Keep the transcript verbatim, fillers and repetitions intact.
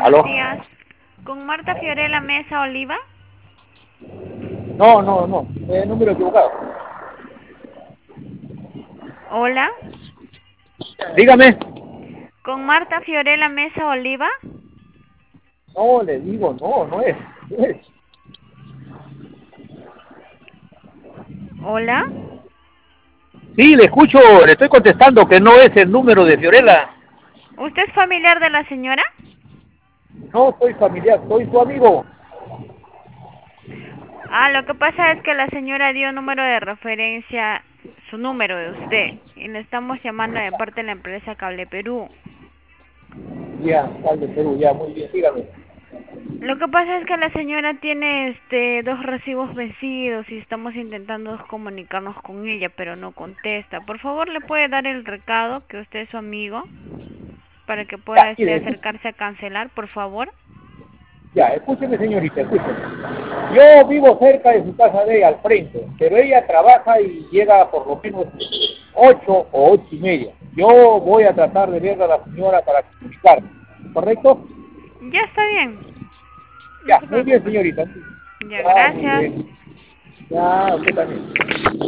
buenos ¿Aló? días. ¿Con Marta Fiorella Mesa Oliva? No, no, no. Eh, número equivocado. Hola. Dígame. ¿Con Marta Fiorella Mesa Oliva? No, le digo, no, no es. No es. Hola. Sí, le escucho, le estoy contestando que no es el número de Fiorella. ¿Usted es familiar de la señora? No soy familiar, soy su amigo. Ah, lo que pasa es que la señora dio número de referencia, su número de usted, y le estamos llamando de parte de la empresa Cable Perú. Ya, tal de Perú, ya, muy bien, dígame. Lo que pasa es que la señora tiene este dos recibos vencidos y estamos intentando comunicarnos con ella, pero no contesta. Por favor, ¿le puede dar el recado que usted es su amigo para que pueda Ya, este mire, escu- acercarse a cancelar, por favor? ya, escúcheme señorita, escúcheme. Yo vivo cerca de su casa de ella, al frente, pero ella trabaja y llega por lo menos ocho o ocho y media. Yo voy a tratar de ver a la señora para comunicarme, ¿correcto? Ya está bien, no Ya, se muy bien preocupe. señorita. Ya, Ya, muy gracias. bien. Ya, usted también.